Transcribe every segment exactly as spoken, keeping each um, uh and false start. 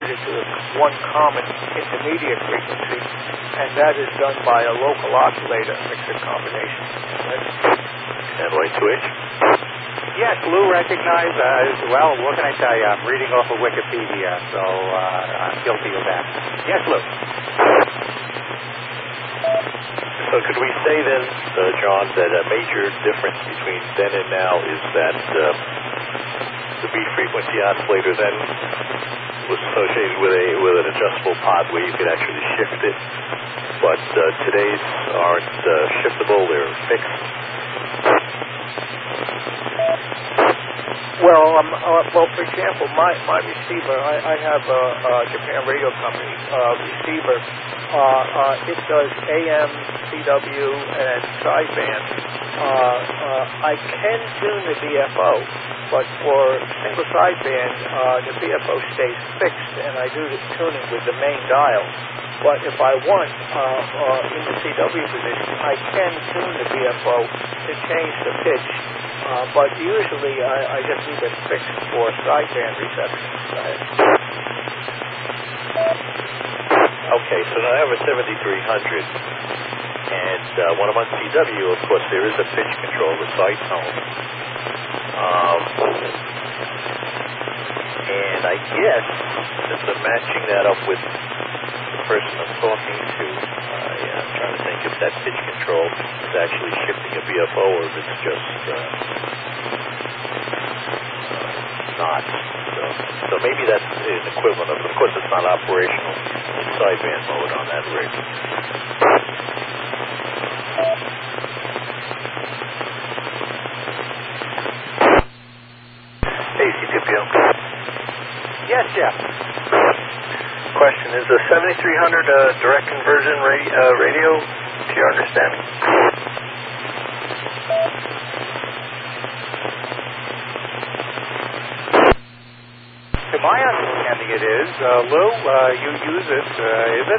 to one common intermediate frequency, and that is done by a local oscillator mixer combination. And light switch? Yes, Lou recognized, uh, well, what can I tell you? I'm reading off of Wikipedia, so uh, I'm guilty of that. Yes, Lou. So could we say then, uh, John, that a major difference between then and now is that uh, the B-frequency oscillator then was associated with a with an adjustable pod where you could actually shift it, but uh, today's aren't uh, shiftable, they're fixed? Well, um, uh, well, for example, my, my receiver, I, I have a, a Japan Radio Company uh, receiver. Uh, uh, it does A M, C W, and sideband. Uh, uh, I can tune the D F O, but for single sideband, uh, the D F O stays fixed, and I do the tuning with the main dial. But if I want, uh, uh, in the C W position, I can tune the D F O to change the pitch. Uh, but usually I, I just leave it fixed for sideband reception. Okay, so now I have a seventy-three hundred, and uh, when I'm on C W, of course, there is a pitch control, the side tone. Um, and I guess, since I'm matching that up with the person I'm talking to, uh, yeah, I'm trying to think if that pitch control is actually shifting a V F O or if it's just uh, not. So, so maybe that's an equivalent of, of course, it's not operational in sideband mode on that rig. Hey, C P O. Yes, Jeff. Question, is the seventy-three hundred a direct conversion ra- uh, radio, to your understanding? To my understanding it is. Uh, Lou, uh, you use it, uh, is it?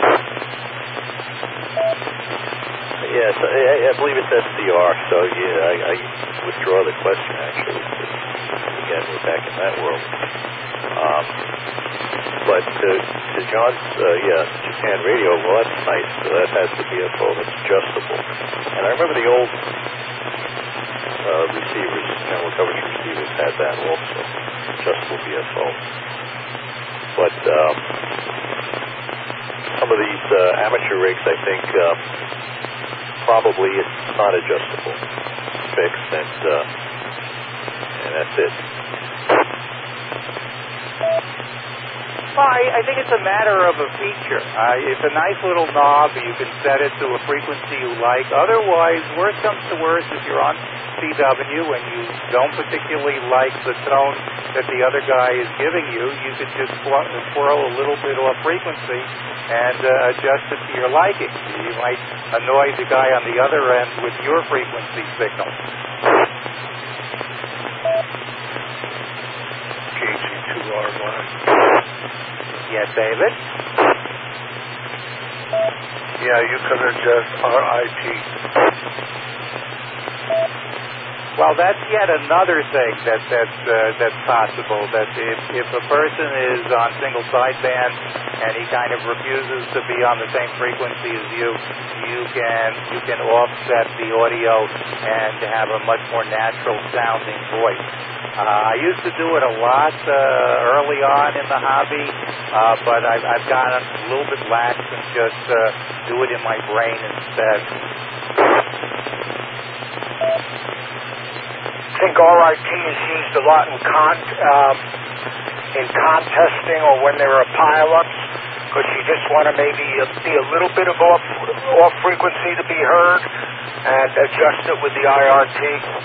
Yes, I, I believe it's S D R, so yeah, I, I withdraw the question, actually. Again, we're back in that world. Um, but to, to John's, uh, yeah, Japan Radio, well, that's nice. So that has the V F O that's adjustable. And I remember the old uh, receivers, general coverage receivers, had that also, adjustable V F O. But um, some of these uh, amateur rigs, I think, uh, probably it's not adjustable. It's fixed, and, uh, and that's it. Well, I, I think it's a matter of a feature. Uh, it's a nice little knob. You can set it to a frequency you like. Otherwise, worst comes to worst, if you're on C W and you don't particularly like the tone that the other guy is giving you, you could just swirl a little bit off frequency and uh, adjust it to your liking. You might annoy the guy on the other end with your frequency signal. K G two R one. Yes, David? Yeah, you can adjust R I T. Well, that's yet another thing that that's uh, that's possible. That if if a person is on single sideband and he kind of refuses to be on the same frequency as you, you can you can offset the audio and have a much more natural sounding voice. Uh, I used to do it a lot uh, early on in the hobby, uh, but I've, I've gotten a little bit lax and just uh, do it in my brain instead. I think R I T is used a lot in con um, in contesting or when there are pileups, because you just want to maybe uh, be a little bit of off off frequency to be heard and adjust it with the I R T.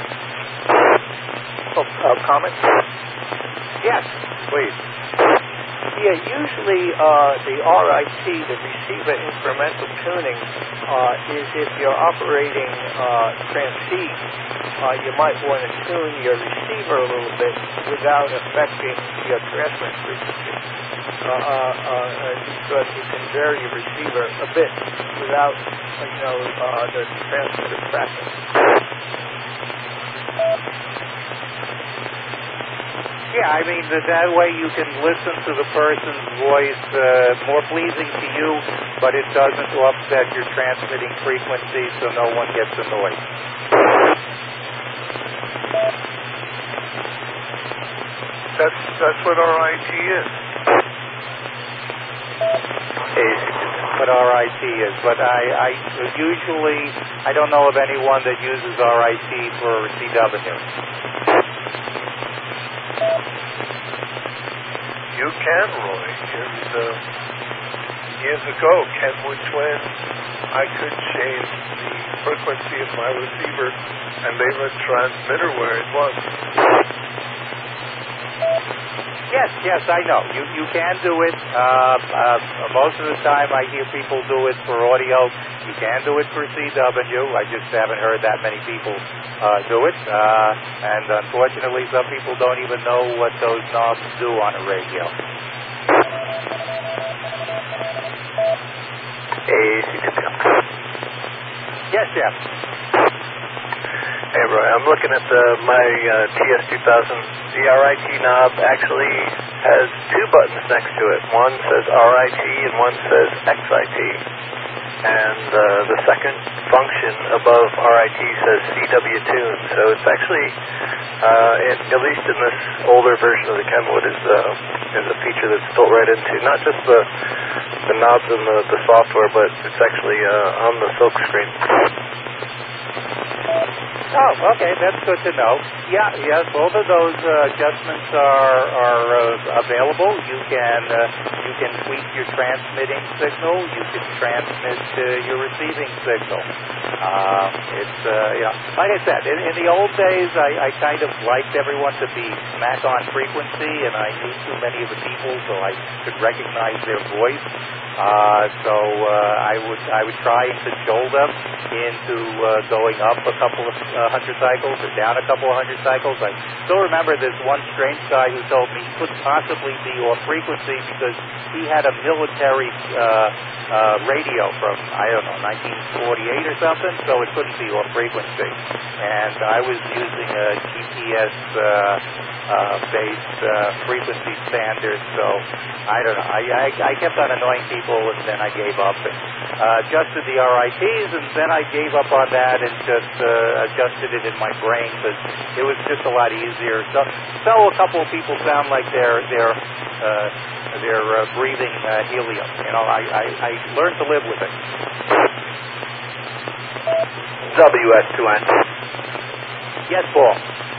Oh, uh, comments? Yes, please. Yeah, usually uh, the R I T, the receiver incremental tuning, uh, is if you're operating uh, transceive, uh, you might want to tune your receiver a little bit without affecting your transmit frequency. Uh, uh, uh, because you can vary your receiver a bit without, you know, uh, the transmitter cracking. Yeah, I mean, that, that way you can listen to the person's voice uh, more pleasing to you, but it doesn't upset your transmitting frequency, so no one gets annoyed. That's that's what R I T is. What R I T is, but I, I usually I don't know of anyone that uses R I T for C W. You can, Roy. And, uh, years ago, Kenwood Twin, I could change the frequency of my receiver and leave a transmitter where it was. Yes, yes, I know. You you can do it. Uh, uh, most of the time I hear people do it for audio. You can do it for C W. I just haven't heard that many people uh, do it. Uh, and unfortunately, some people don't even know what those knobs do on a radio. Yes, Jeff. Hey, Roy, I'm looking at the, my uh, T S two thousand. The R I T knob actually has two buttons next to it. One says R I T and one says X I T. And uh, the second function above R I T says C W tune. So it's actually, uh, it, at least in this older version of the Kenwood, is, uh, is a feature that's built right into not just the the knobs and the, the software, but it's actually uh, on the silk screen. Oh, okay, that's good to know. Yeah, yes, both of those uh, adjustments are are uh, available. You can uh, you can tweak your transmitting signal. You can transmit uh, your receiving signal. Uh, it's uh, you know, like I said, in, in the old days, I, I kind of liked everyone to be smack on frequency, and I knew too many of the people, so I could recognize their voice. Uh, so uh, I would I would try and cajole them into uh, going up a couple of uh, hundred cycles or down a couple of hundred cycles. I still remember this one strange guy who told me he couldn't possibly be off frequency because he had a military uh, uh, radio from, I don't know, nineteen forty-eight or something, so it couldn't be off frequency. And I was using a G P S uh, uh, based uh, frequency standard, so I don't know. I, I, I kept on annoying people, and then I gave up and uh, adjusted the R I Ts, and then I gave up on that and just uh, adjusted it in my brain because it was just a lot easier. So, so a couple of people sound like they're they're uh, they're uh, breathing uh, helium. You know, I, I I learned to live with it. W S two N. Yes, Paul.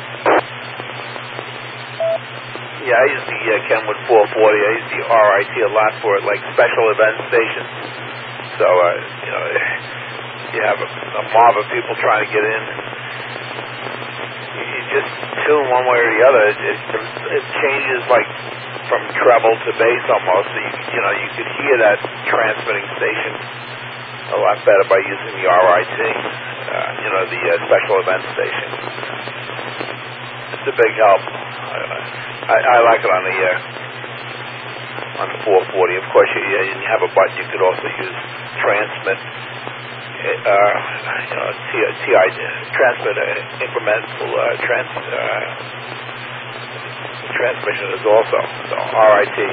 Yeah, I use the uh, Kenwood four forty. I use the R I T a lot for like special event stations. So, uh, you know, you have a, a mob of people trying to get in. You just tune one way or the other. It, it, it changes like from treble to bass almost. So you, you know, you could hear that transmitting station a lot better by using the R I T. Uh, you know, the uh, special event station. It's a big help. I, I like it on the uh, on the four forty. Of course, you, you have a button. You could also use transmit. Uh, you know, T, TI transmit uh, incremental uh, trans uh, transmission is also so R I T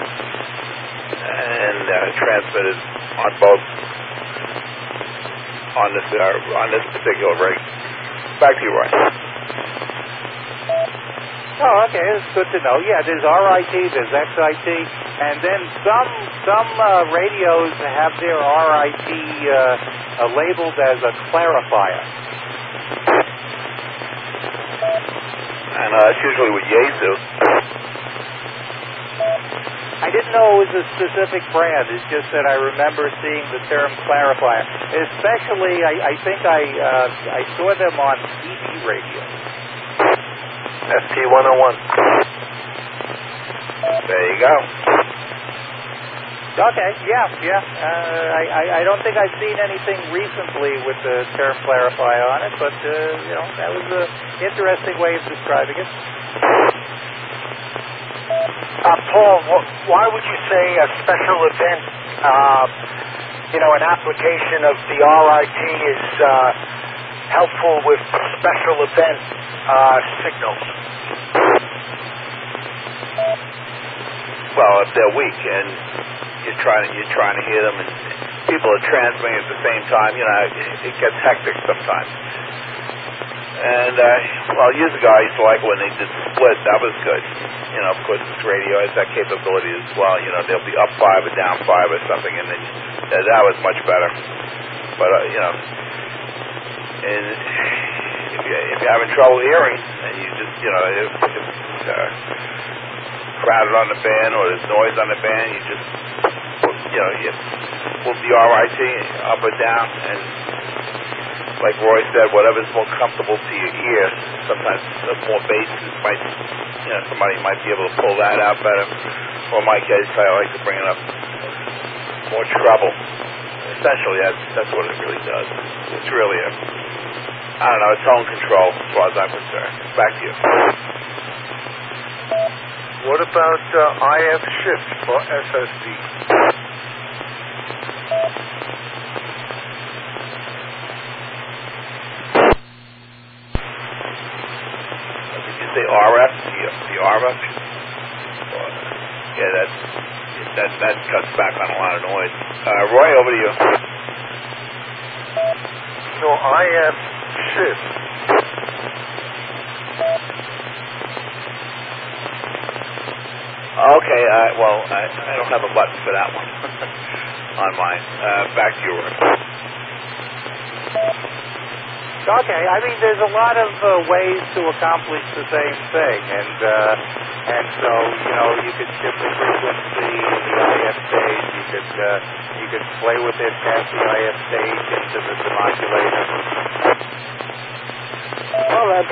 and uh, transmit is on both on this uh, on this particular rig. Back to you, Ryan. Oh, okay, it's good to know. Yeah, there's R I T, there's X I T, and then some some uh, radios have their R I T uh, uh, labeled as a clarifier. And uh, it's usually with Yaesu. I didn't know it was a specific brand. It's just that I remember seeing the term clarifier. Especially, I, I think I uh, I saw them on T V radio. S T one oh one. There you go. Okay, yeah, yeah. Uh, I, I, I don't think I've seen anything recently with the term clarifier on it, but, uh, you know, that was an interesting way of describing it. Uh, Paul, wh- why would you say a special event, uh, you know, an application of the R I T is uh, helpful with special event uh, signals? well, if they're weak and you're trying to, you're trying to hear them, and people are transmitting at the same time, you know, it, it gets hectic sometimes. And, uh, well, years ago I used to like when they did split. That was good. You know, of course, this radio has that capability as well. You know, they'll be up five or down five or something, and then uh, that was much better. But, uh, you know, and if, you, if you're having trouble hearing, and you just, you know, if, if it's uh, crowded on the band or there's noise on the band, you just, you know, you move the R I T up or down, and like Roy said, whatever's more comfortable to your ear. Sometimes the more bass might, you know, somebody might be able to pull that out better. Or in my case, I like to bring it up more treble. Essentially, that's that's what it really does. It's really a, I don't know, a tone control as far as I'm concerned. Back to you. What about uh, I F shift for S S D? The R F, the, the R F, yeah, that that that cuts back on a lot of noise. Uh, Roy, over to you. No, I F shift. Okay, uh, well, I, I don't have a button for that one on mine. Uh, back to you, Roy. Okay, I mean, there's a lot of uh, ways to accomplish the same thing, and uh, and so you know, you could shift the frequency in the I F stage. You could uh, you could play with it past the I F stage into the demodulator. Well, that's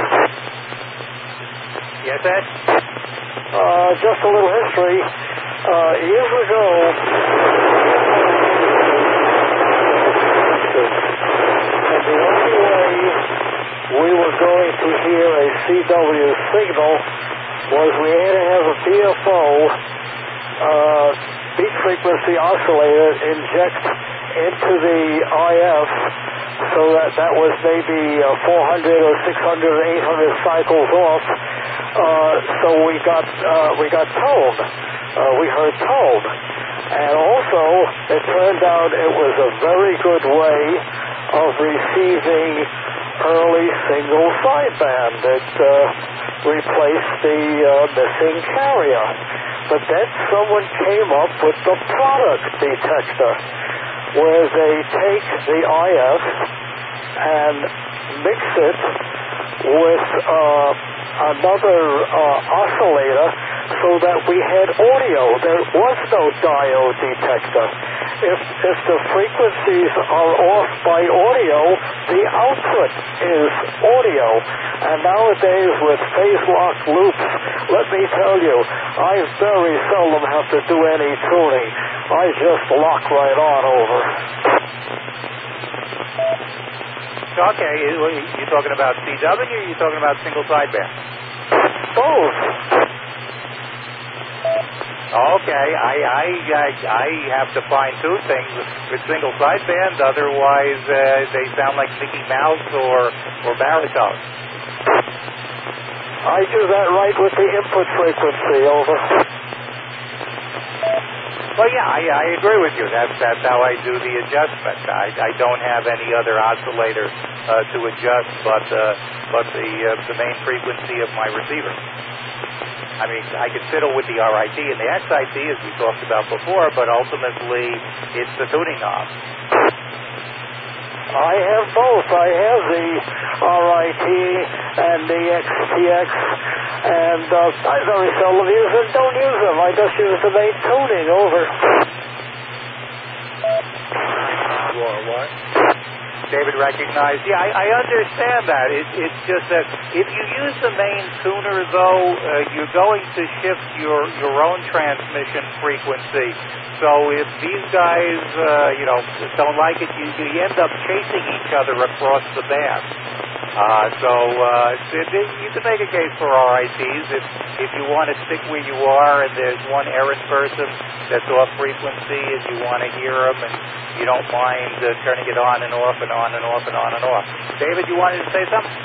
Yes, Ed? uh, just a little history. Uh, years ago, and the only way we were going to hear a C W signal was we had to have a B F O, uh, beat frequency oscillator, inject into the I F, so that that was maybe uh, four hundred or six hundred or eight hundred cycles off. Uh, so we got uh, we got tone. Uh, we heard tone, and also it turned out it was a very good way of receiving early single sideband. It uh, replaced the uh, missing carrier. But then someone came up with the product detector, where they take the I F and mix it with uh, another uh, oscillator so that we had audio. There was no diode detector. If, if the frequencies are off by audio, the output is audio. And nowadays with phase-lock loops, let me tell you, I very seldom have to do any tuning. I just lock right on over. Okay, you talking about C W or you talking about single sideband? Both. Okay, I I I, I have to fine tune things with single sideband, otherwise uh, they sound like Mickey Mouse or or baritone. I do that right with the input frequency, over. Well, yeah, I, I agree with you. That's that's how I do the adjustment. I, I don't have any other oscillator uh, to adjust, but uh, but the uh, the main frequency of my receiver. I mean, I can fiddle with the R I T and the X I T as we talked about before, but ultimately it's the tuning knob. I have both. I have the R I T and the X T X, and uh, I very seldom use them. Don't use them. I just use the main tuning, over. You are what? David recognized. Yeah, I, I understand that. It, it's just that if you use the main tuner, though, uh, you're going to shift your, your own transmission frequency. So if these guys, uh, you know, don't like it, you, you end up chasing each other across the band. Uh, so uh, it, it, you can make a case for R I Ts if if you want to stick where you are and there's one errand person that's off frequency and you want to hear them and you don't mind uh, turning it on and off and on and off and on and off. David, you wanted to say something?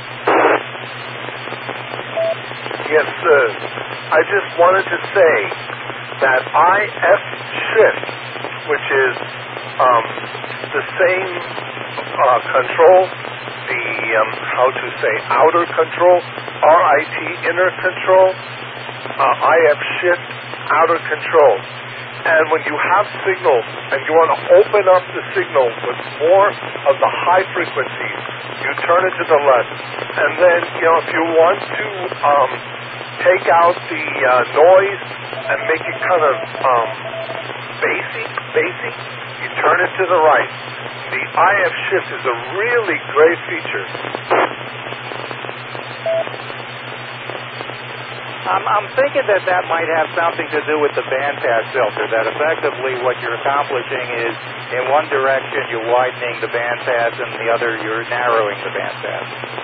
Yes, sir. I just wanted to say that I F shift, which is um, the same uh, control, the, um, how to say, outer control, R I T, inner control, uh, I F shift, outer control. And when you have signal and you want to open up the signal with more of the high frequencies, you turn it to the left. And then, you know, if you want to um, take out the uh, noise and make it kind of um, bassy, bassy, you turn it to the right. The I F shift is a really great feature. I'm, I'm thinking that that might have something to do with the bandpass filter, that effectively what you're accomplishing is in one direction you're widening the bandpass and the other you're narrowing the bandpass.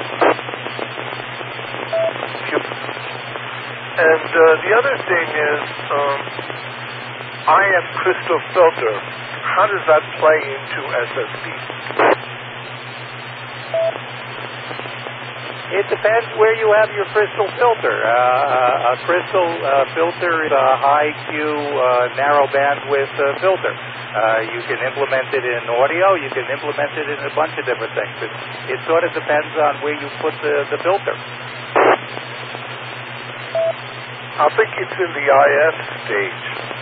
And uh, the other thing is um, I F crystal filter. How does that play into S S B? It depends where you have your crystal filter. Uh, a crystal uh, filter is a high Q, uh, narrow bandwidth uh, filter. Uh, you can implement it in audio. You can implement it in a bunch of different things. It, it sort of depends on where you put the, the filter. I think it's in the I F stage.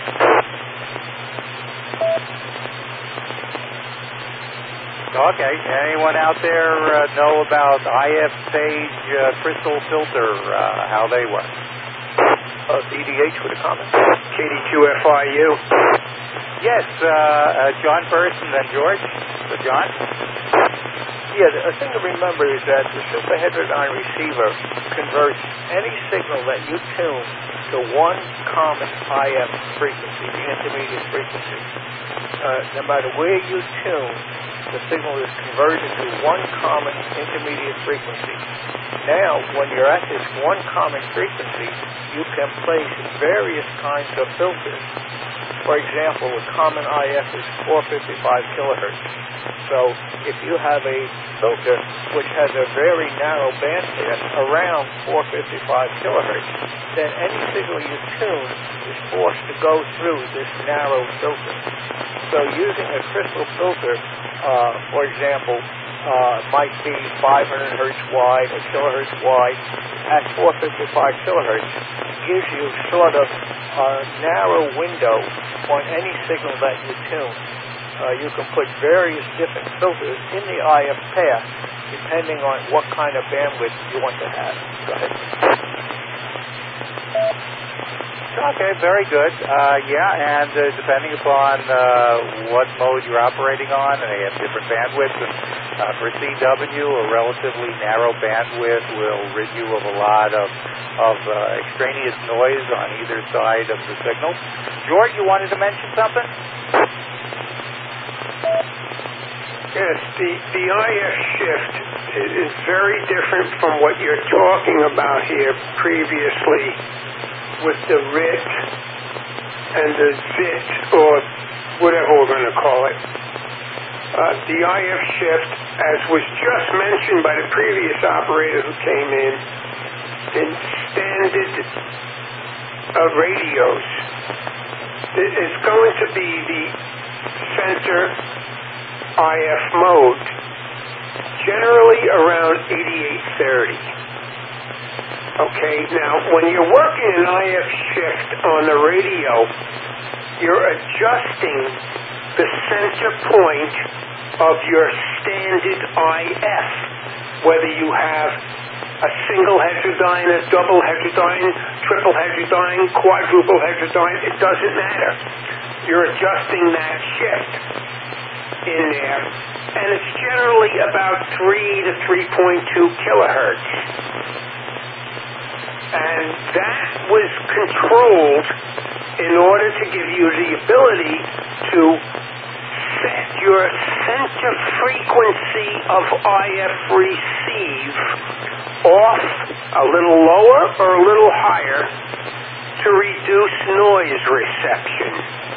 Okay. Anyone out there uh, know about I F stage uh, crystal filter, uh, how they work? Uh, D D H with a comment. K D Q F I U. Yes, uh, uh, John first and then George. So John? Yeah, the thing to remember is that the super heterodyne receiver converts any signal that you tune to one common I F frequency, the intermediate frequency. Uh, no matter where you tune, the signal is converted to one common intermediate frequency. Now, when you're at this one common frequency, you can place various kinds of filters. For example, a common I F is four fifty-five kilohertz. So if you have a filter which has a very narrow bandpass around four fifty-five kilohertz, then any signal you tune is forced to go through this narrow filter. So using a crystal filter, uh, for example, uh, might be five hundred hertz wide, a kilohertz wide, at four fifty-five kilohertz, gives you sort of a narrow window on any signal that you tune. Uh, you can put various different filters in the I F path depending on what kind of bandwidth you want to have. Go ahead. Okay, very good. Uh, yeah, and uh, depending upon uh, what mode you're operating on, and they have different bandwidths. And, uh, for C W, a relatively narrow bandwidth will rid you of a lot of, of uh, extraneous noise on either side of the signal. George, you wanted to mention something? Yes, the, the I F shift is very different from what you're talking about here previously with the R I T and the Z I T, or whatever we're going to call it. Uh, the I F shift, as was just mentioned by the previous operator who came in, in standard uh, radios, is going to be the center I F mode, generally around eighty-eight thirty. Okay, now when you're working an I F shift on the radio, you're adjusting the center point of your standard I F, whether you have a single heterodyne, a double heterodyne, triple heterodyne, quadruple heterodyne, it doesn't matter. You're adjusting that shift in there, and it's generally about three to three point two kilohertz. And that was controlled in order to give you the ability to set your center frequency of I F receive off a little lower or a little higher to reduce noise reception.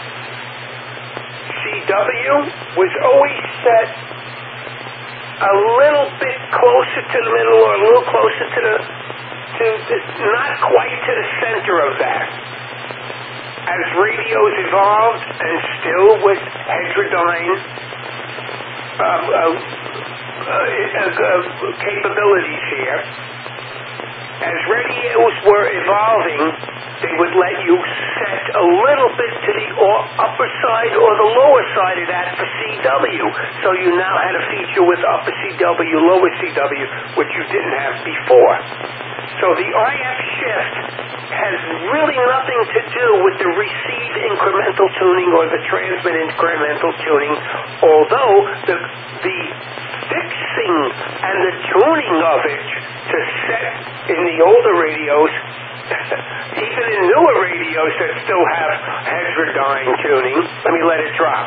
C W was always set a little bit closer to the middle or a little closer to the, to the, not quite to the center of that. as radios evolved and still with heterodyne uh, uh, uh, uh, capabilities here, as radios were evolving, they would let you set a little bit to the upper side or the lower side of that for C W. So you now had a feature with upper C W, lower C W, which you didn't have before. So the I F shift has really nothing to do with the receive incremental tuning or the transmit incremental tuning, although the, the fixing and the tuning of it to set in the older radios, even in newer radios that still have heterodyne tuning. Let me let it drop.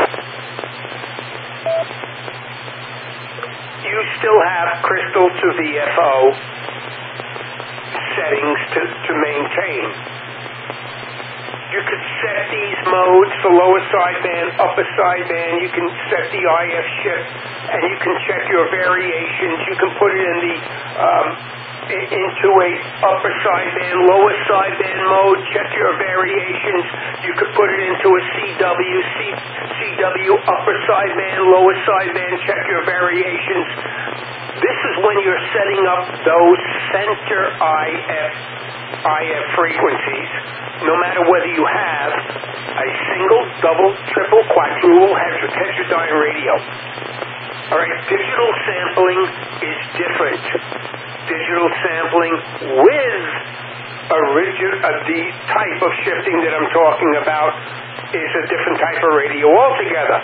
You still have crystal to V F O settings to, to maintain. You could set these modes for lower sideband, upper sideband. You can set the I F shift, and you can check your variations. You can put it in the um, into a upper sideband, lower sideband mode. Check your variations. You could put it into a C W, C, CW, upper sideband, lower sideband. Check your variations. This is when you're setting up those center I F I F frequencies. No matter whether you have a single, double, triple, quadruple, heterodyne radio. All right, digital sampling is different. Digital sampling with origin, uh, the type of shifting that I'm talking about is a different type of radio altogether.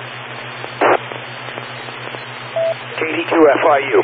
K D two F I U.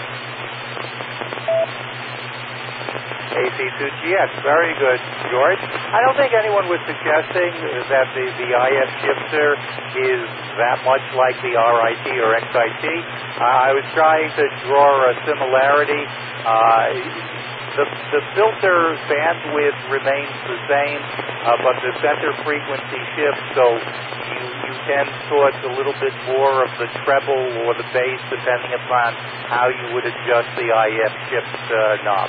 A C two G X, very good, George. I don't think anyone was suggesting that the, the I F shifter is that much like the R I T or X I T. Uh, I was trying to draw a similarity. Uh, the, the filter bandwidth remains the same, uh, but the center frequency shifts, so you, you tend towards a little bit more of the treble or the bass, depending upon how you would adjust the I F shift uh, knob.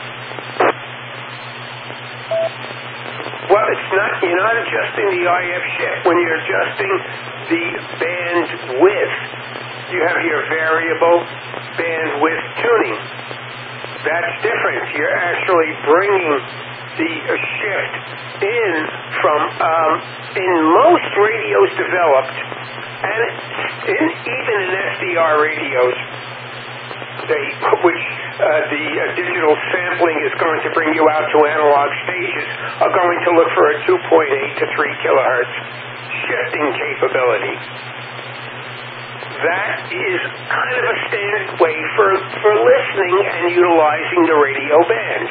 Well, it's not, you're not adjusting the I F shift. When you're adjusting the bandwidth, you have your variable bandwidth tuning. That's different. You're actually bringing the uh, shift in from, um, in most radios developed, and in, even in S D R radios, they, which uh, the uh, digital sampling is going to bring you out to analog stages, are going to look for a two point eight to three kilohertz shifting capability. That is kind of a standard way for, for listening and utilizing the radio bands.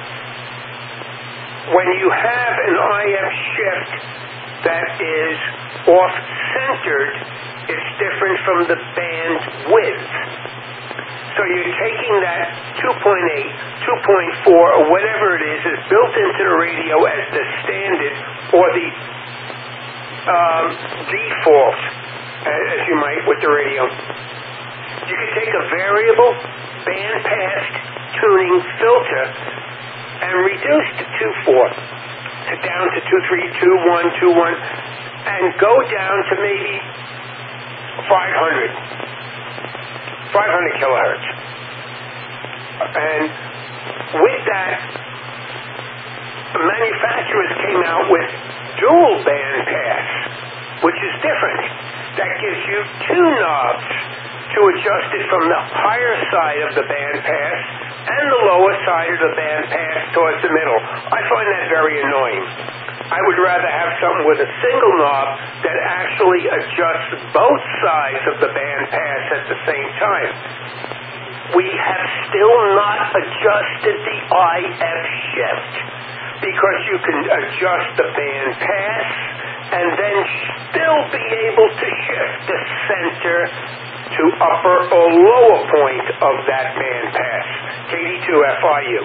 When you have an I F shift that is off-centered, it's different from the band width. So you're taking that two point eight, two point four, or whatever it is, is built into the radio as the standard or the um, default, as you might with the radio. You can take a variable bandpass tuning filter and reduce to two four, to down to two three, two one, two one, and go down to maybe five hundred. five hundred kilohertz. And with that, manufacturers came out with dual band pass, which is different. That gives you two knobs to adjust it from the higher side of the band pass and the lower side of the band pass towards the middle. I find that very annoying. I would rather have something with a single knob that actually adjusts both sides of the band pass at the same time. We have still not adjusted the I F shift because you can adjust the band pass and then still be able to shift the center to upper or lower point of that band pass. K D two F I U.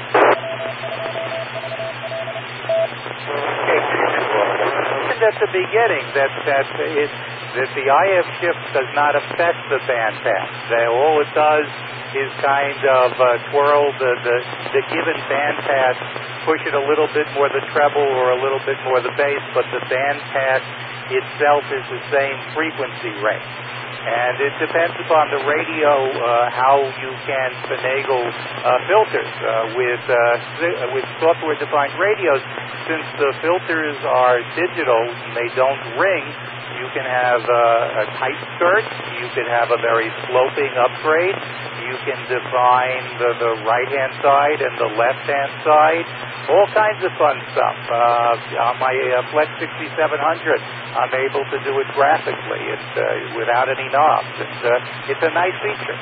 at the beginning that that it that the I F shift does not affect the bandpass. That all it does is kind of uh, twirl the, the the given bandpass, push it a little bit more the treble or a little bit more the bass, but the bandpass itself is the same frequency range. And it depends upon the radio uh, how you can finagle uh, filters. Uh, with uh, with software-defined radios, since the filters are digital, they don't ring, you can have uh, a tight skirt, you can have a very sloping upgrade, you can define the, the right-hand side and the left-hand side, all kinds of fun stuff. Uh, on my uh, Flex sixty-seven hundred, I'm able to do it graphically and uh, without any knobs. And, uh, it's a nice feature.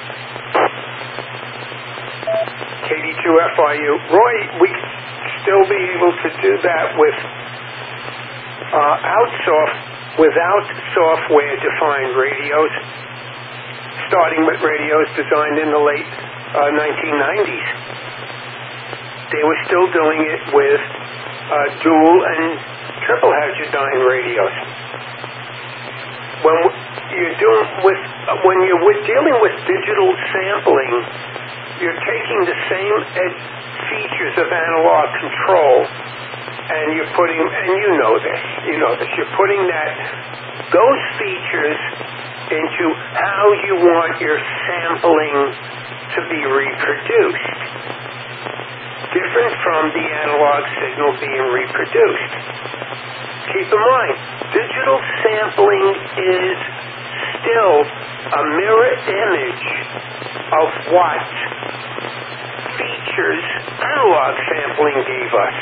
K D two F I U. Roy, we still be able to do that with uh, outsoft, without software-defined radios, starting with radios designed in the late uh, nineteen nineties. They were still doing it with uh, dual and triple heterodyne radios. When you're doing with uh, when you're with dealing with digital sampling, you're taking the same ed- features of analog control, and you're putting, and you know this, you know this, you're putting that those features into how you want your sampling to be reproduced, different from the analog signal being reproduced. Keep in mind, digital sampling is still a mirror image of what features analog sampling gave us.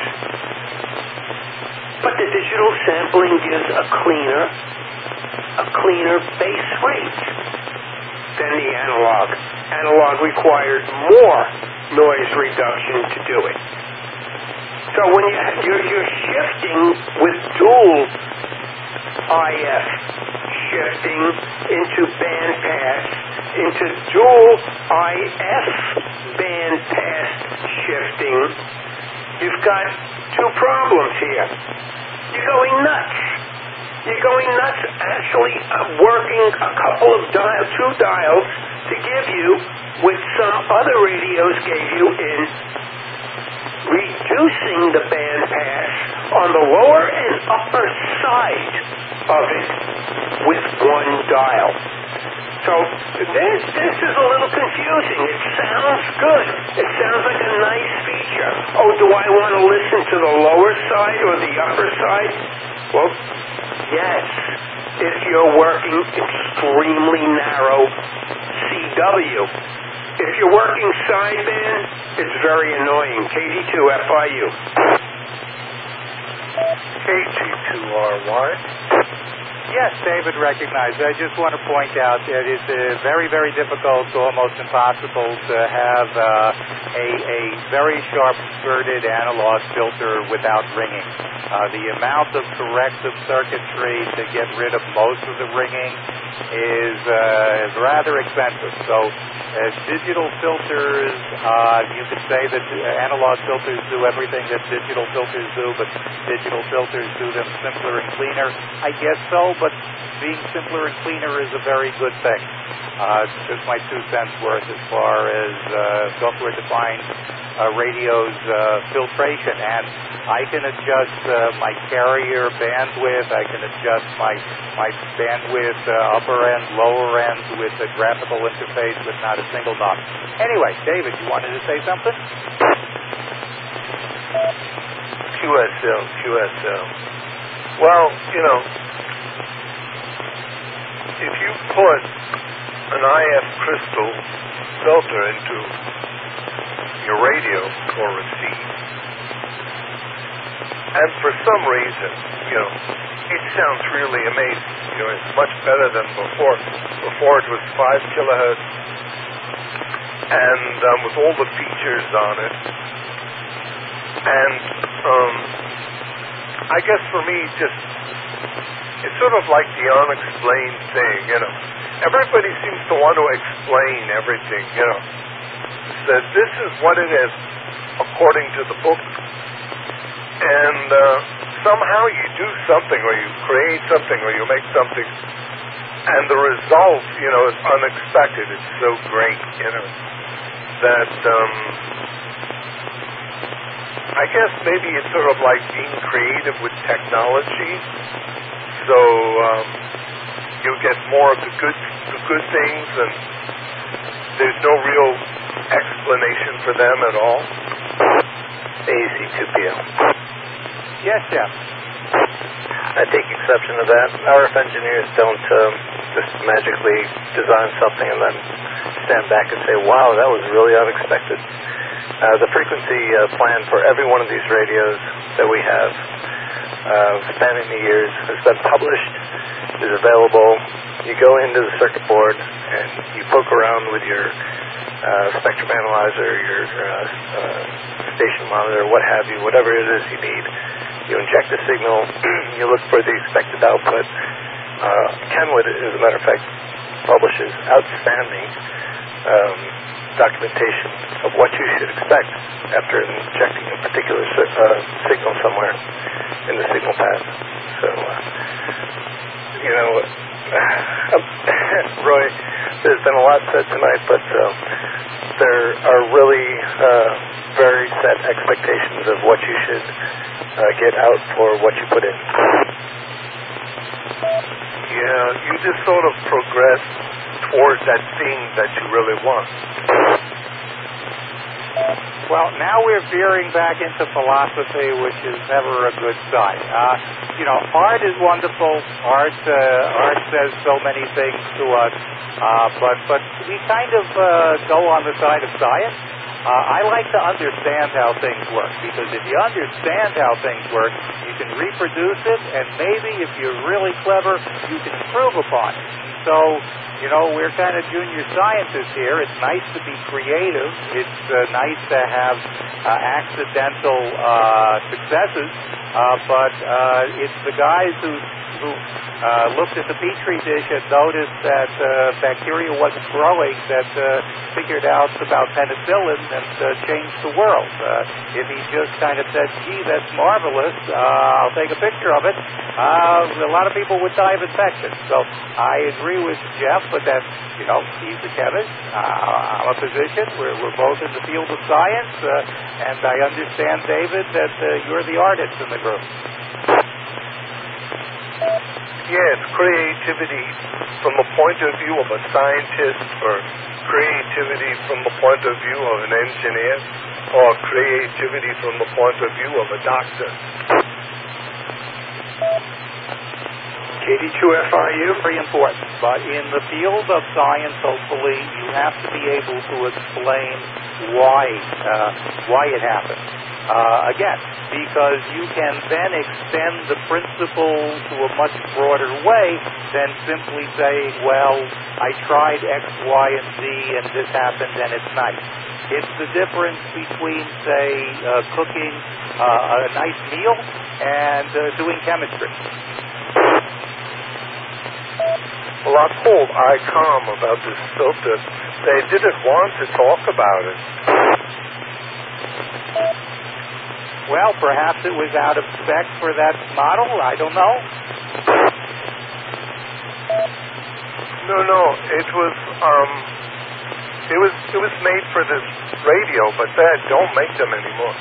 But the digital sampling gives a cleaner, a cleaner base rate than the analog. Analog required more noise reduction to do it. So when you, you're, you're shifting with dual I F, shifting into bandpass, into dual I F bandpass shifting, you've got two problems here. You're going nuts. You're going nuts actually uh, working a couple of dials, two dials to give you what some other radios gave you in reducing the bandpass on the lower and upper side of it with one dial. So this, this is a little confusing. It sounds good. It sounds like a nice feature. Oh, do I want to listen to the lower side or the upper side? Well, yes, if you're working extremely narrow C W. If you're working sideband, it's very annoying. K D two F I U. K G two R Y. Yes, David recognized. I just want to point out that it's uh, very, very difficult, almost impossible, to have uh, a, a very sharp-skirted analog filter without ringing. Uh, the amount of corrective circuitry to get rid of most of the ringing is, uh, is rather expensive. So as digital filters, uh, you could say that analog filters do everything that digital filters do, but digital filters do them simpler and cleaner. I guess so. But being simpler and cleaner is a very good thing. Uh, it's just my two cents worth as far as uh, software-defined uh, radio's uh, filtration. And I can adjust uh, my carrier bandwidth. I can adjust my my bandwidth uh, upper end, lower end with a graphical interface with not a single knob. Anyway, David, you wanted to say something? Q S L, Q S L. Well, you know, if you put an I F crystal filter into your radio or receive, and for some reason, you know, it sounds really amazing. You know, it's much better than before. Before it was five kilohertz, and um, with all the features on it. And um, I guess for me, just it's sort of like the unexplained thing, you know. Everybody seems to want to explain everything, you know. That this is what it is according to the book. And uh, somehow you do something, or you create something, or you make something, and the result, you know, is unexpected. It's so great, you know, that um, I guess maybe it's sort of like being creative with technology. So um, you get more of the good, the good things, and there's no real explanation for them at all. A C two P M. Yes, Jeff. I take exception to that. R F engineers don't um, just magically design something and then stand back and say, wow, that was really unexpected. Uh, the frequency uh, plan for every one of these radios that we have uh, spanning the years has been published, is available. You go into the circuit board and you poke around with your uh, spectrum analyzer, your uh, uh, station monitor, what have you, whatever it is you need. You inject the signal, you look for the expected output. Uh, Kenwood, as a matter of fact, publishes outstanding um, documentation of what you should expect after injecting a particular uh, signal somewhere in the signal path. So, uh, you know, Roy, there's been a lot said tonight, but uh, there are really uh, very set expectations of what you should uh, get out for what you put in. Yeah, you just sort of progress towards that thing that you really want. Well, now we're veering back into philosophy, which is never a good sign. Uh, you know, art is wonderful. Art, uh, art says so many things to us, uh, but but we kind of uh, go on the side of science. Uh, I like to understand how things work, because if you understand how things work, you can reproduce it, and maybe if you're really clever, you can improve upon it. So, you know, we're kind of junior scientists here. It's nice to be creative. It's uh, nice to have uh, accidental uh, successes, uh, but uh, it's the guys who who uh, looked at the Petri dish and noticed that uh, bacteria wasn't growing that uh, figured out about penicillin and uh, changed the world. Uh, if he just kind of said, gee, that's marvelous, uh, I'll take a picture of it, uh, a lot of people would die of infection. So I agree with Jeff, but that's, you know, he's a chemist, uh, I'm a physician, we're, we're both in the field of science, uh, and I understand, David, that uh, you're the artist in the group. Yes, creativity from the point of view of a scientist, or creativity from the point of view of an engineer, or creativity from the point of view of a doctor. K D two F I U? Very important. But in the field of science, hopefully, you have to be able to explain why, uh, why it happened. Uh, again, because you can then extend the principle to a much broader way than simply saying, well, I tried X, Y, and Z, and this happened, and it's nice. It's the difference between, say, uh, cooking uh, a nice meal and uh, doing chemistry. Well, I told ICOM about this filter. They didn't want to talk about it. Well, perhaps it was out of spec for that model. I don't know. No, no, it was um, it was it was made for this radio, but they don't make them anymore.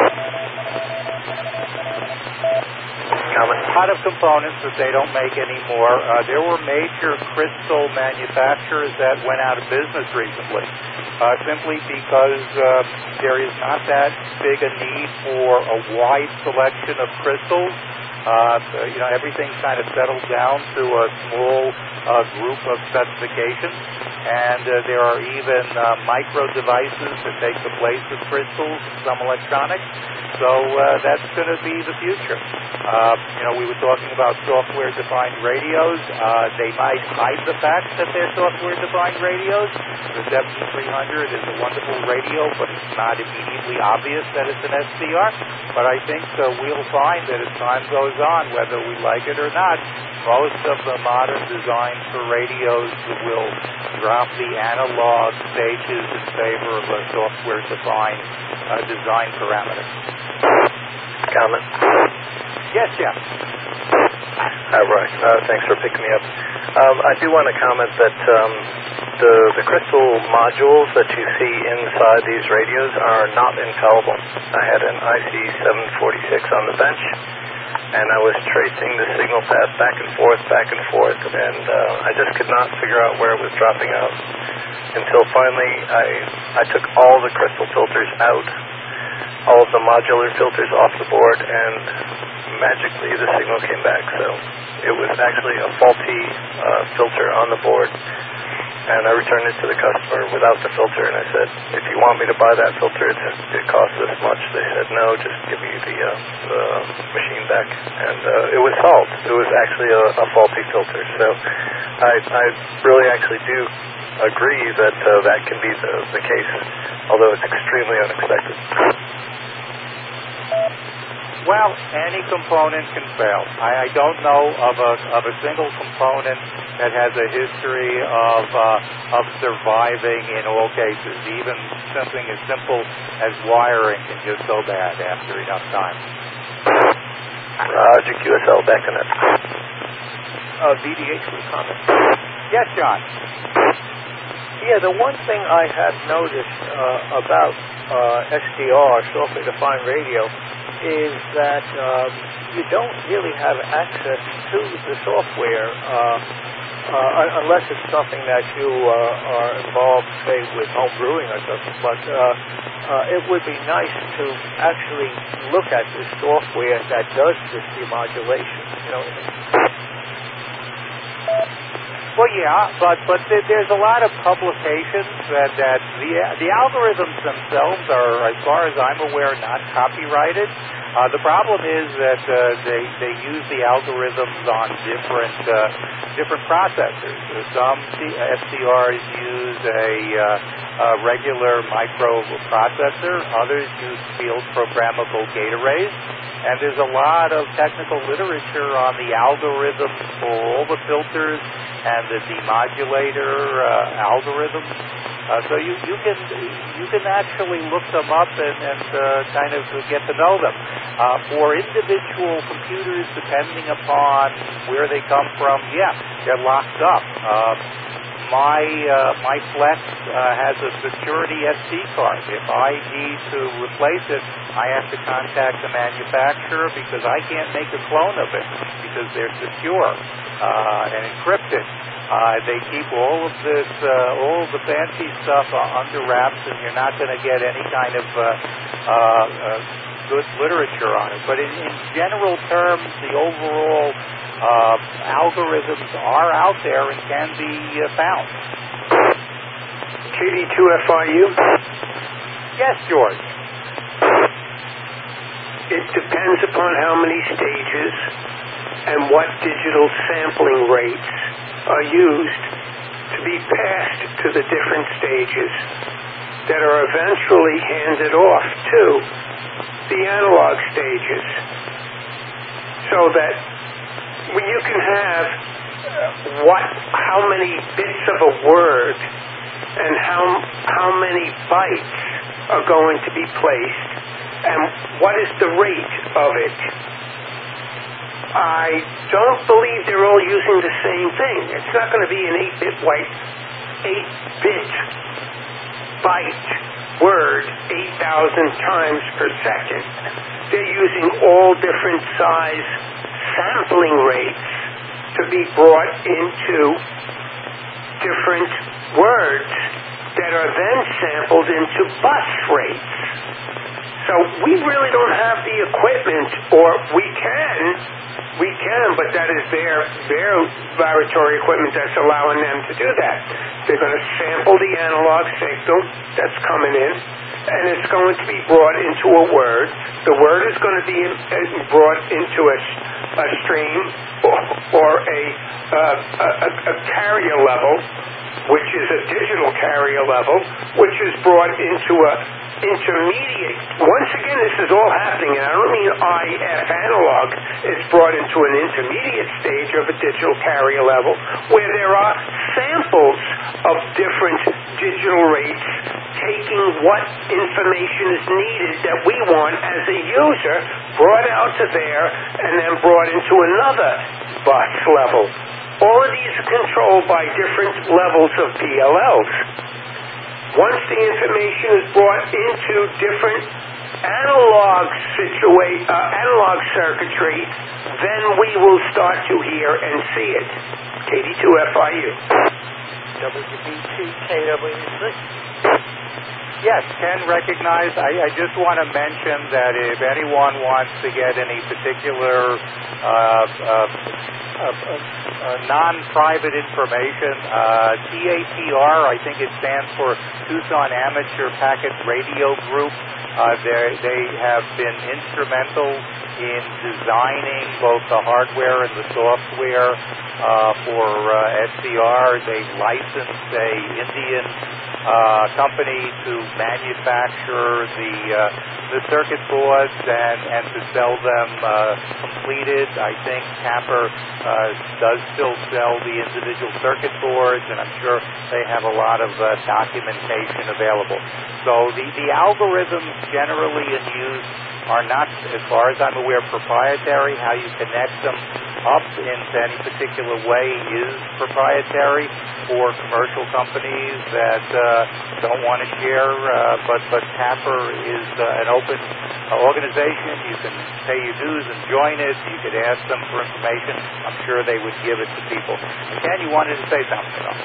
A lot of components that they don't make anymore. Uh, there were major crystal manufacturers that went out of business recently, uh, simply because uh, there is not that big a need for a wide selection of crystals. Uh, you know, everything kind of settled down to a small uh, group of specifications, and uh, there are even uh, micro devices that take the place of crystals in some electronics. So uh, that's going to be the future. Uh, you know, we were talking about software-defined radios. Uh, they might hide the fact that they're software-defined radios. The seventy-three hundred is a wonderful radio, but it's not immediately obvious that it's an S D R. But I think uh, we'll find that as time goes on, whether we like it or not, most of the modern designs for radios will drop the analog stages in favor of a software-defined uh, design parameter. Comment. Yes, Jeff. Hi, Roy. Uh, thanks for picking me up. Um, I do want to comment that um, the the crystal modules that you see inside these radios are not infallible. I had an I C seven forty-six on the bench, and I was tracing the signal path back and forth, back and forth, and uh, I just could not figure out where it was dropping out until finally I I took all the crystal filters out, all of the modular filters off the board, and magically the signal came back. So it was actually a faulty uh, filter on the board, and I returned it to the customer without the filter, and I said, if you want me to buy that filter, it, it costs this much. They said, no, just give me the, uh, the machine back, and uh, it was solved. It was actually a, a faulty filter. So I, I really actually do agree that uh, that can be the, the case, although it's extremely unexpected. Well, any component can fail. I, I don't know of a of a single component that has a history of uh, of surviving in all cases. Even something as simple as wiring can just go bad after enough time. Roger, Q S L, back in it. Uh, V D H with comment. Yes, John. Yeah, the one thing I have noticed uh, about uh, S D R, software-defined radio, is that um, you don't really have access to the software uh, uh, unless it's something that you uh, are involved, say, with home brewing or something. But uh, uh, it would be nice to actually look at the software that does this demodulation. You know what I mean? Well, yeah, but but there's a lot of publications that that the the algorithms themselves are, as far as I'm aware, not copyrighted. Uh, the problem is that uh, they they use the algorithms on different uh, different processors. Some S D Rs use a, uh, a regular microprocessor. Others use field programmable gate arrays. And there's a lot of technical literature on the algorithms for all the filters and the demodulator uh, algorithms. Uh, so you, you can you can actually look them up and, and uh, kind of get to know them. Uh, for individual computers, depending upon where they come from, yeah, they're locked up. Uh, my uh, my Flex uh, has a security S D card. If I need to replace it, I have to contact the manufacturer because I can't make a clone of it because they're secure uh, and encrypted. Uh, they keep all of this, uh, all of the fancy stuff uh, under wraps, and you're not going to get any kind of uh, uh, uh, good literature on it. But in, in general terms, the overall uh, algorithms are out there and can be uh, found. K D two F I U? Yes, George. It depends upon how many stages and what digital sampling rates are used to be passed to the different stages that are eventually handed off to the analog stages, so that when you can have what, how many bits of a word and how how many bytes are going to be placed and what is the rate of it. I don't believe they're all using the same thing. It's not going to be an eight-bit white, eight-bit byte word eight thousand times per second. They're using all different size sampling rates to be brought into different words that are then sampled into bus rates. So we really don't have the equipment, or we can, we can, but that is their their laboratory equipment that's allowing them to do that. They're going to sample the analog signal that's coming in, and it's going to be brought into a word. The word is going to be brought into a, a stream or, or a, uh, a, a carrier level, which is a digital carrier level, which is brought into a intermediate. Once again, this is all happening, and I don't mean I F analog. It's brought into an intermediate stage of a digital carrier level where there are samples of different digital rates taking what information is needed that we want as a user brought out to there, and then brought into another bus level. All of these are controlled by different levels of P L Ls. Once the information is brought into different analog situa- uh, analog circuitry, then we will start to hear and see it. K D two F I U. W B T K W C. Yes, Ken recognized. I, I just want to mention that if anyone wants to get any particular uh, uh, uh, uh, non-private information, uh, T A P R, I think it stands for Tucson Amateur Packet Radio Group. Uh, they have been instrumental in designing both the hardware and the software uh, for uh, S C R. They licensed a Indian uh, company to manufacture the uh, the circuit boards and, and to sell them uh, completed. I think Tapper uh, does still sell the individual circuit boards, and I'm sure they have a lot of uh, documentation available. So the, the algorithms generally in use are not, as far as I'm aware, proprietary. How you connect them up into any particular way is proprietary for commercial companies that uh, don't want to share, uh, but, but Tapper is uh, an open uh, organization. You can pay your dues and join it. You could ask them for information. I'm sure they would give it to people. And Ken, you wanted to say something, though.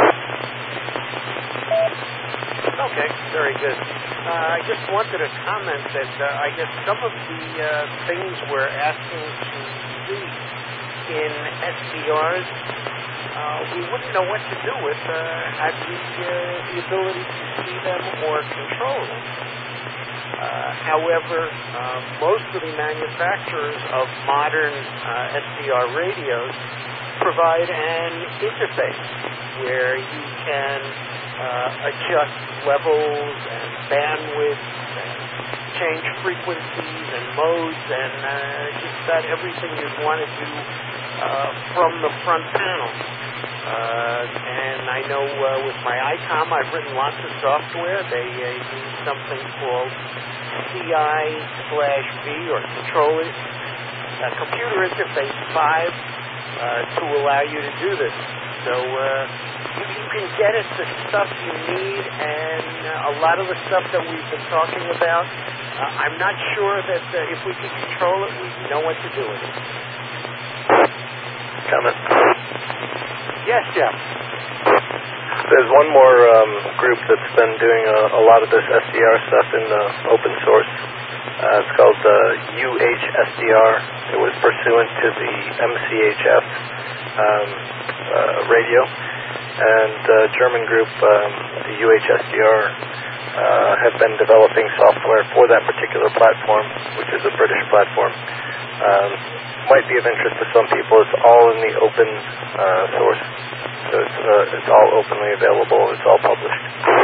Okay, very good. Uh, I just wanted to comment that uh, I guess some of the uh, things we're asking to see in S D Rs, uh, we wouldn't know what to do with uh, had we uh, the ability to see them or control them. Uh, however, uh, most of the manufacturers of modern uh, S D R radios provide an interface where you can uh, adjust levels and bandwidth and change frequencies and modes and uh, just about everything you'd want to do uh, from the front panel. Uh, and I know uh, with my I COM I've written lots of software. They uh, use something called C I slash V or Control uh, Computer Interface five uh, to allow you to do this. So uh, you, you can get at the stuff you need, and uh, a lot of the stuff that we've been talking about, uh, I'm not sure that uh, if we could control it, we'd know what to do with it. Comment? Yes, Jeff. There's one more um, group that's been doing a, a lot of this S D R stuff in the open source. Uh, it's called uh, U H S D R. It was pursuant to the M C H F um, uh, radio. And the uh, German group, um, the U H S D R, uh, have been developing software for that particular platform, which is a British platform. Um, might be of interest to some people. It's all in the open uh, source. So it's, uh, it's all openly available. It's all published.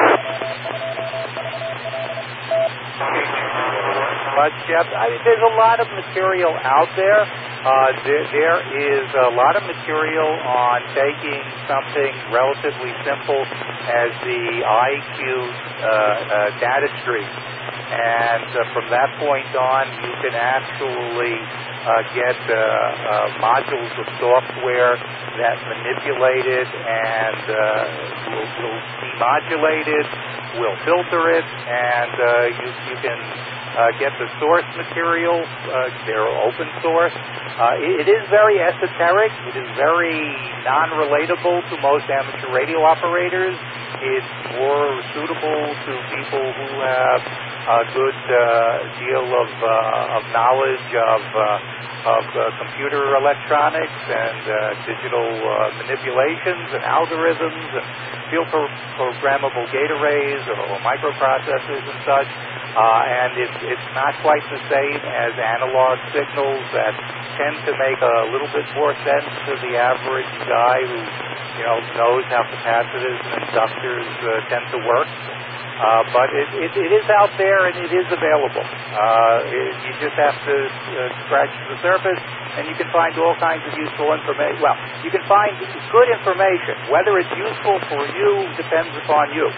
But Jeff, I, there's a lot of material out there. Uh, there. There is a lot of material on taking something relatively simple as the I Q uh, uh, data stream. And uh, from that point on, you can actually uh, get uh, uh, modules of software that manipulate it and uh, will, will demodulate it, will filter it, and uh, you, you can uh, get the source material. Uh, they're open source. Uh, it, it is very esoteric. It is very non-relatable to most amateur radio operators. It's more suitable to people who have a good uh, deal of uh, of knowledge of uh, of uh, computer electronics and uh, digital uh, manipulations and algorithms and field pro- programmable gate arrays or, or microprocessors and such. Uh, and it's it's not quite the same as analog signals that tend to make a little bit more sense to the average guy who you know knows how capacitors and inductors uh, tend to work. Uh, but it, it, it is out there and it is available. Uh, it, you just have to uh, scratch the surface and you can find all kinds of useful information. Well, you can find good information. Whether it's useful for you depends upon you.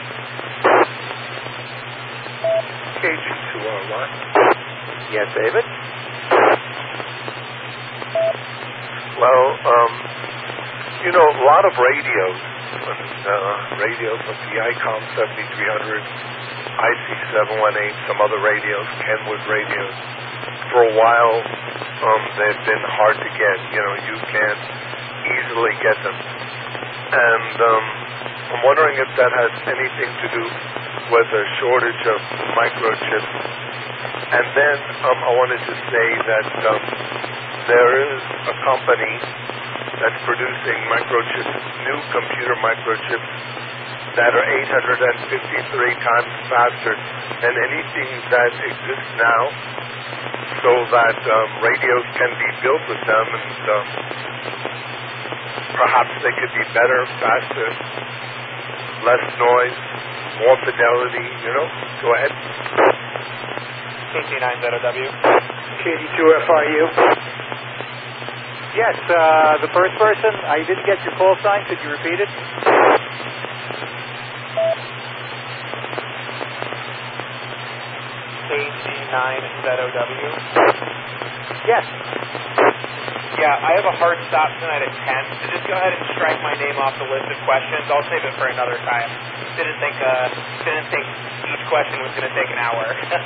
K G two R one. Yes, David? Well, um, you know, a lot of radios, uh, radios like the ICOM seventy-three hundred, I C seven one eight, some other radios, Kenwood radios, for a while, um, they've been hard to get. You know, you can't easily get them. And um, I'm wondering if that has anything to do with a shortage of microchips. And then um, I wanted to say that um, there is a company that's producing microchips, new computer microchips, that are eight hundred fifty-three times faster than anything that exists now, so that um, radios can be built with them, and um, perhaps they could be better, faster, less noise, more fidelity, you know? Go ahead. K T nine Z O W. K D two F I U. Yes, uh, the first person, I didn't get your call sign. Could you repeat it? K T nine Z O W. Yes. Yeah, I have a hard stop tonight at ten, so just go ahead and strike my name off the list of questions. I'll save it for another time. Didn't think, uh, didn't think each question was going to take an hour.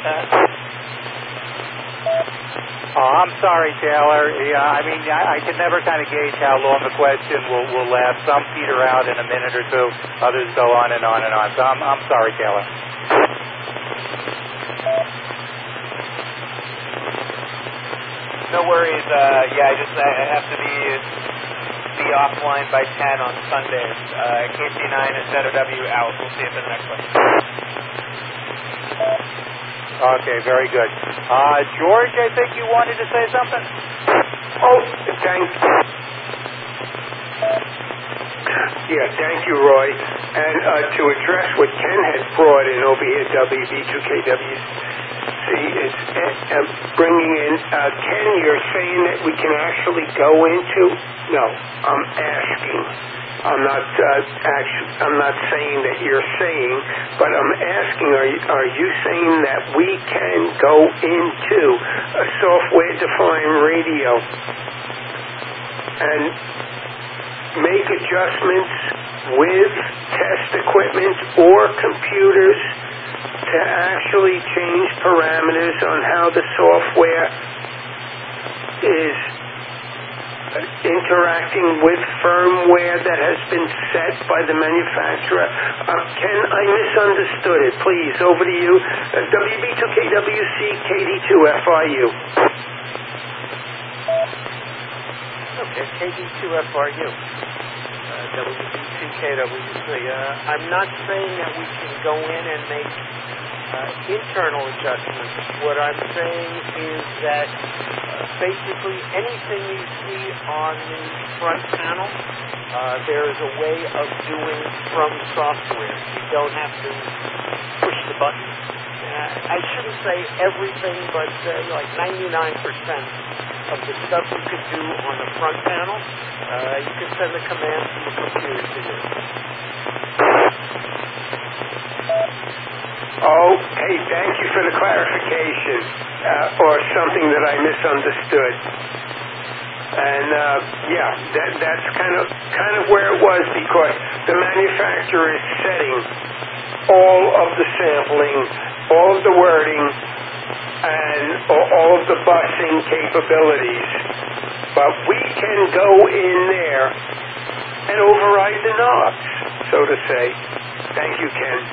Oh, I'm sorry, Taylor. Yeah, I mean, I, I can never kind of gauge how long the question will, will last. Some peter out in a minute or two. Others go on and on and on. So I'm, I'm sorry, Taylor. No worries. Uh, yeah, I just I have to be be offline by ten on Sundays. Uh, K T nine and Z O W out. We'll see you for the next one. Okay, very good. Uh, George, I think you wanted to say something? Oh, thank Yeah, thank you, Roy. And uh, to address what Ken had brought in over here, W B two K W C is uh, bringing in, uh, Ken, you're saying that we can actually go into? No, I'm asking. I'm not uh, actually. I'm not saying that you're saying, but I'm asking. Are you, are you saying that we can go into a software-defined radio and make adjustments with test equipment or computers to actually change parameters on how the software is interacting with firmware that has been set by the manufacturer? Uh, Ken, I misunderstood it. Please, over to you. Uh, W B two K W C, K D two F I U. Okay, K D two F R U. Uh, W B two K W C. Uh, I'm not saying that we can go in and make uh, internal adjustments. What I'm saying is that uh, basically anything you see on the front panel, uh, there is a way of doing from software. You don't have to push the button. Uh, I shouldn't say everything, but uh, like ninety-nine percent of the stuff you could do on the front panel, uh, you could send the command to the computer to do. Okay, thank you for the clarification, uh, or something that I misunderstood. And uh, yeah, that, that's kind of kind of where it was, because the manufacturer is setting all of the sampling, all of the wording, and all of the busing capabilities. But we can go in there and override the knobs, so to say. Thank you, Ken.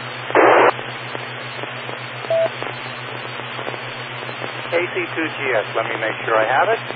A C two G S, let me make sure I have it.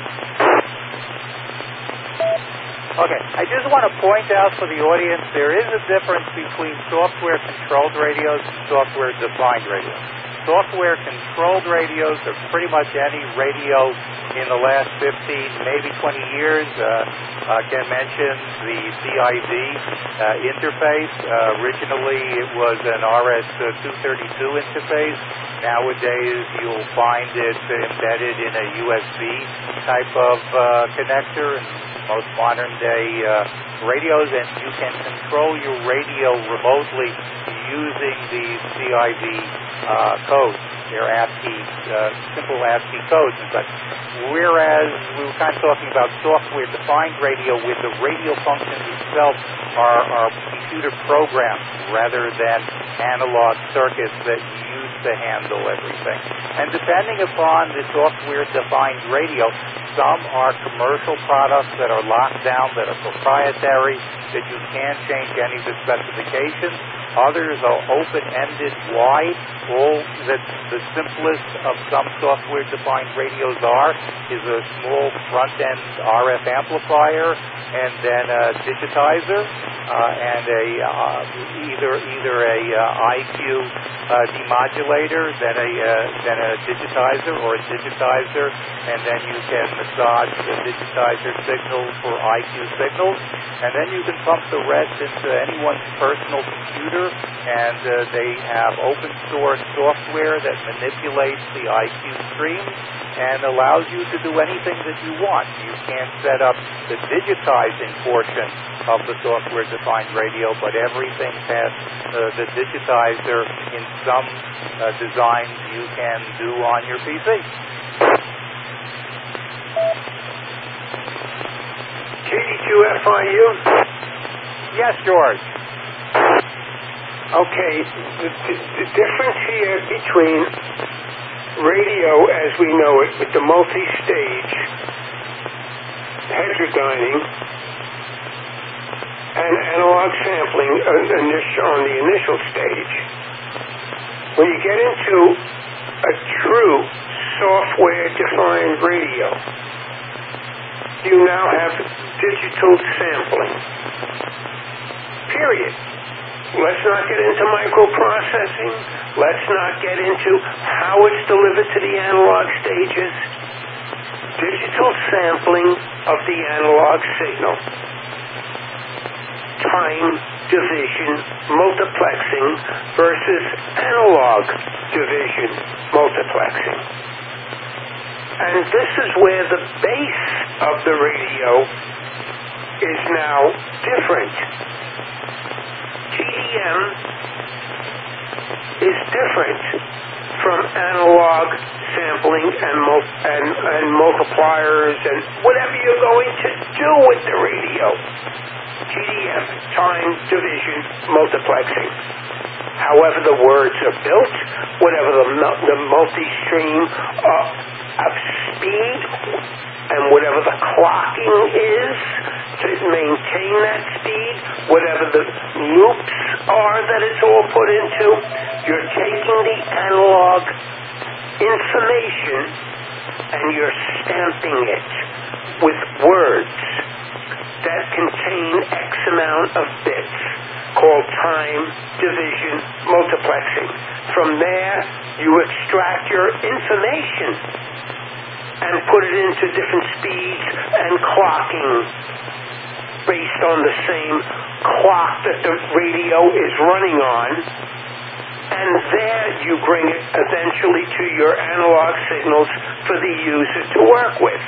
Okay, I just want to point out for the audience, there is a difference between software-controlled radios and software-defined radios. Software-controlled radios are pretty much any radio in the last fifteen, maybe twenty years. Uh, uh, Ken mentioned the C I V uh, interface. Uh, originally, it was an R S two thirty-two interface. Nowadays, you'll find it embedded in a U S B type of uh, connector in most modern-day uh, radios, and you can control your radio remotely using the C I V uh, code. their ASCII, uh, simple ASCII codes and such. Whereas we were kind of talking about software-defined radio, where the radio functions itself are, are computer programs rather than analog circuits that you use to handle everything. And depending upon the software-defined radio, some are commercial products that are locked down, that are proprietary, that you can't change any of the specifications. Others are open-ended, wide. All that the simplest of some software-defined radios are is a small front-end R F amplifier, and then a digitizer, uh, and a uh, either either a uh, I Q uh, demodulator, then a uh, then a digitizer or a digitizer, and then you can massage the digitizer signal for I Q signals, and then you can pump the rest into anyone's personal computer, and uh, they have open source software that manipulates the I Q streams and allows you to do anything that you want. You can't set up the digitizing portion of the software-defined radio, but everything past uh, the digitizer in some uh, designs you can do on your P C. K D two F I U? Yes, George. Okay, the, the, the difference here between radio as we know it with the multi-stage heterodyning and analog sampling on the initial stage. When you get into a true software-defined radio, you now have digital sampling. Period. Let's not get into microprocessing. Let's not get into how it's delivered to the analog stages. Digital sampling of the analog signal. Time division multiplexing versus analog division multiplexing. And this is where the base of the radio is now different. T D M is different from analog sampling and, mul- and, and multipliers and whatever you're going to do with the radio. T D M, time division multiplexing. However the words are built, whatever the, the multi-stream uh, of speed, and whatever the clocking is to maintain that speed, whatever the loops are that it's all put into, you're taking the analog information and you're stamping it with words that contain X amount of bits called time division multiplexing. From there, you extract your information and put it into different speeds and clocking based on the same clock that the radio is running on. And there you bring it eventually to your analog signals for the user to work with.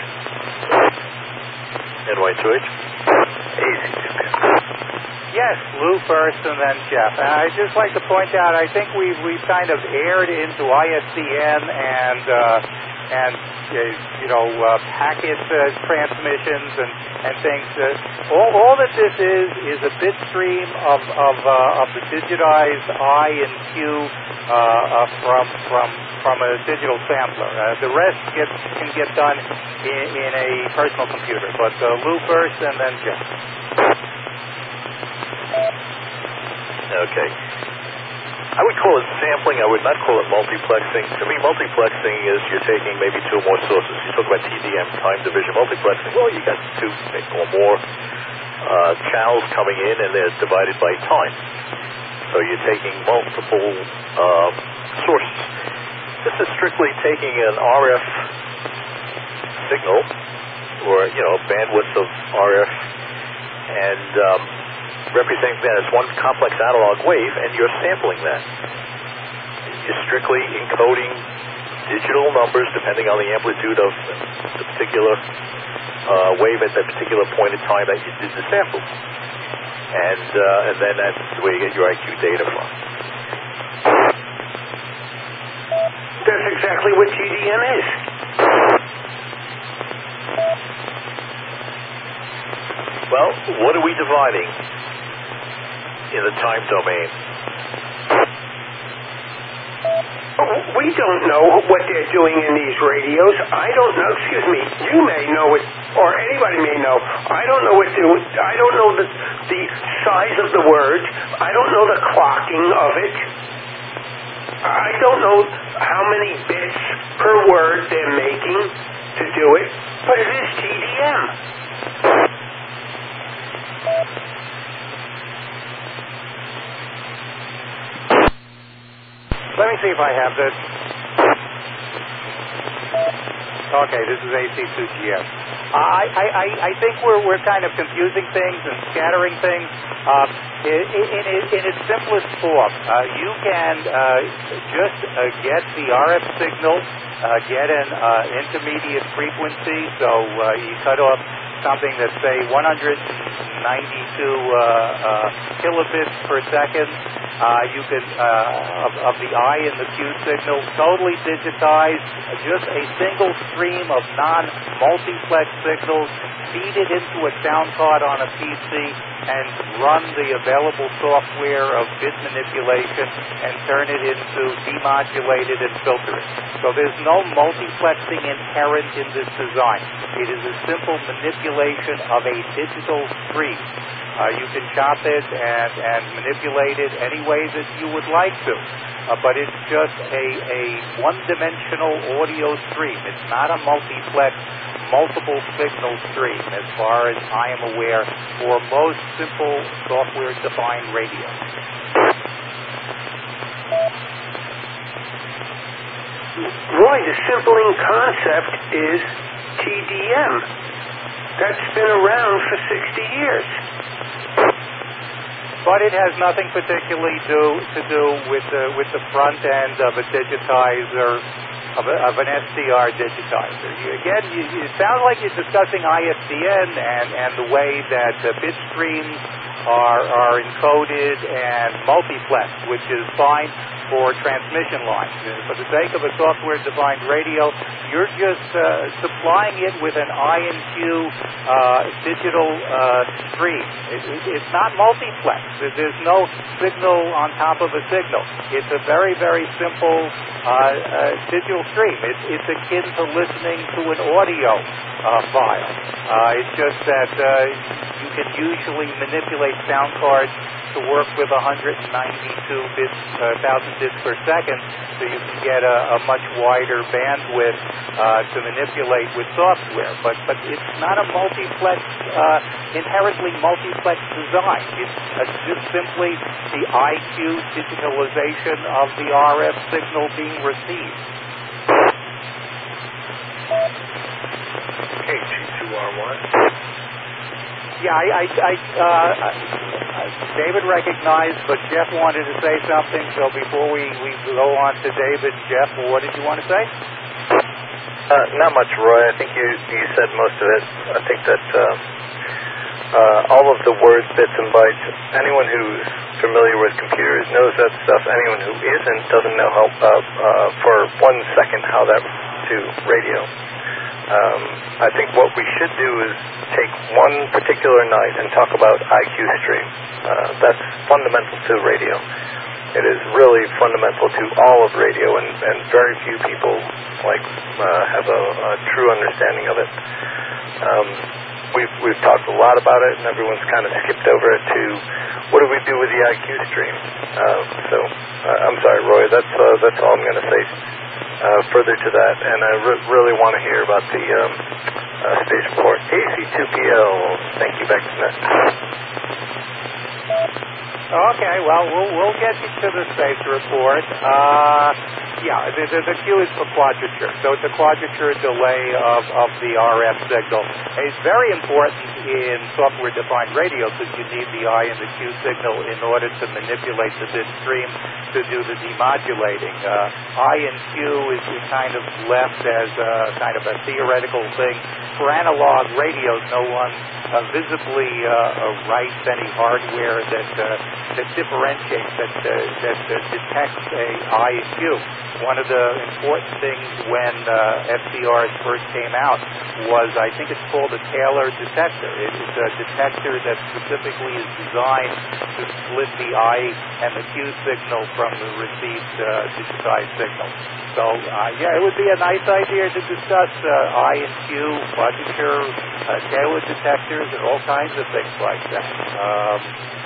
N Y two H? Easy. Yes, Lou first and then Jeff. And I'd just like to point out, I think we've, we've kind of aired into I S D N and, uh, and uh, you know, uh, packet uh, transmissions and, and things. Uh, all, all that this is is a bit stream of, of, uh, of the digitized I and Q uh, uh, from, from, from a digital sampler. Uh, the rest gets, can get done in, in a personal computer. But uh, Lou first and then Jeff. Okay. I would call it sampling. I would not call it multiplexing. To me, multiplexing is you're taking maybe two or more sources. You talk about T D M, time division multiplexing. Well, you got two or more uh, channels coming in, and they're divided by time. So you're taking multiple uh, sources. This is strictly taking an R F signal, or, you know, bandwidth of R F, and um, representing that as one complex analog wave, and you're sampling that. You're strictly encoding digital numbers depending on the amplitude of the particular uh, wave at that particular point in time that you did the sample. And, uh, and then that's where you get your I Q data from. That's exactly what T D M is. Well, what are we dividing in the time domain? We don't know what they're doing in these radios. I don't know. Excuse me. You may know it, or anybody may know. I don't know what to. I don't know the the size of the words. I don't know the clocking of it. I don't know how many bits per word they're making to do it, but it is T D M. Let me see if I have this. Okay, this is A C two G S. I, I, I, I think we're, we're kind of confusing things and scattering things. Uh, in, in, in its simplest form, uh, you can uh, just uh, get the R F signal, uh, get an uh, intermediate frequency, so uh, you cut off something that's, say, one hundred ninety-two uh, uh, kilobits per second. Uh, you can, uh, of, of the I and the Q signal, totally digitize just a single stream of non-multiplex signals, feed it into a sound card on a P C, and run the available software of bit manipulation and turn it into demodulated and filtering. So there's no multiplexing inherent in this design. It is a simple manipulation of a digital stream. Uh, you can chop it and, and manipulate it any way that you would like to. Uh, but it's just a, a one-dimensional audio stream. It's not a multiplex, multiple signal stream, as far as I am aware, for most simple software-defined radios. Roy, the simpling concept is T D M. That's been around for sixty years. But it has nothing particularly do, to do with the, with the front end of a digitizer, of, a, of an S D R digitizer. You, again, you, you sound like you're discussing I S D N and, and the way that the bit streams are, are encoded and multiplexed, which is fine for transmission lines. For the sake of a software-defined radio, you're just uh, supplying it with an I and Q uh, digital uh, stream. It, it, it's not multiplex. There's no signal on top of a signal. It's a very, very simple uh, uh, digital stream. It's, it's akin to listening to an audio uh, file. Uh, it's just that uh, you can usually manipulate sound cards to work with one hundred ninety-two bits, uh, thousand bits per second, so you can get a, a much wider bandwidth uh, to manipulate with software. But but it's not a multiplex, uh, inherently multiplex design. It's uh, just simply the I Q digitalization of the R F signal being received. K G two R one. Yeah, I, I, I uh, David recognized, but Jeff wanted to say something. So before we, we go on to David, Jeff, what did you want to say? Uh, not much, Roy. I think you you said most of it. I think that uh, uh, all of the words, bits, and bytes. Anyone who's familiar with computers knows that stuff. Anyone who isn't doesn't know how uh, uh, for one second how that to radio. Um, I think what we should do is take one particular night and talk about I Q stream. Uh, that's fundamental to radio. It is really fundamental to all of radio, and, and very few people like uh, have a, a true understanding of it. Um, we've we've talked a lot about it, and everyone's kind of skipped over it to what do we do with the I Q stream. Uh, so uh, I'm sorry, Roy. That's uh, that's all I'm going to say. Uh, further to that, and I re- really want to hear about the um, uh, stage report. A C two P L, thank you, back to net. Okay, well, we'll we'll get you to the stage report. Uh, yeah, the, the, the Q is for quadrature, so it's a quadrature delay of, of the R F signal. It's very important in software-defined radio because you need the I and the Q signal in order to manipulate the bit stream to do the demodulating. Uh, I and Q is, is kind of left as a, kind of a theoretical thing. For analog radios, no one uh, visibly uh, writes any hardware that uh, that differentiates, that uh, that uh, detects a I and Q. One of the important things when uh, F C Rs first came out was, I think it's called a Taylor detector. It's a detector that specifically is designed to split the I and the Q signal from the received uh, digitized signal. So, uh, yeah, it would be a nice idea to discuss uh, I and Q, budgeture, uh, Taylor detectors, and all kinds of things like that. Um,